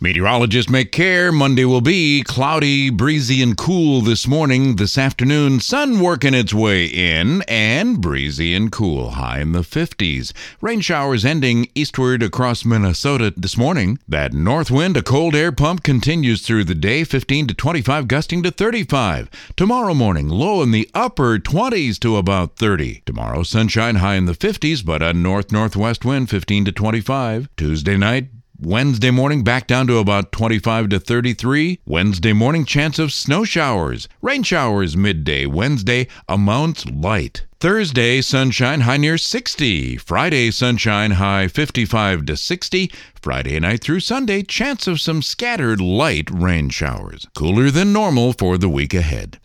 Meteorologists make care. Monday will be cloudy, breezy, and cool this morning. This afternoon, sun working its way in and breezy and cool, high in the 50s. Rain showers ending eastward across Minnesota this morning. That north wind, a cold air pump, continues through the day, 15 to 25, gusting to 35. Tomorrow morning, low in the upper 20s to about 30. Tomorrow, sunshine, high in the 50s, but a north-northwest wind, 15 to 25. Tuesday night, Wednesday morning, back down to about 25 to 33. Wednesday morning, chance of snow showers. Rain showers midday. Wednesday, amounts light. Thursday, sunshine, high near 60. Friday, sunshine, high 55 to 60. Friday night through Sunday, chance of some scattered light rain showers. Cooler than normal for the week ahead.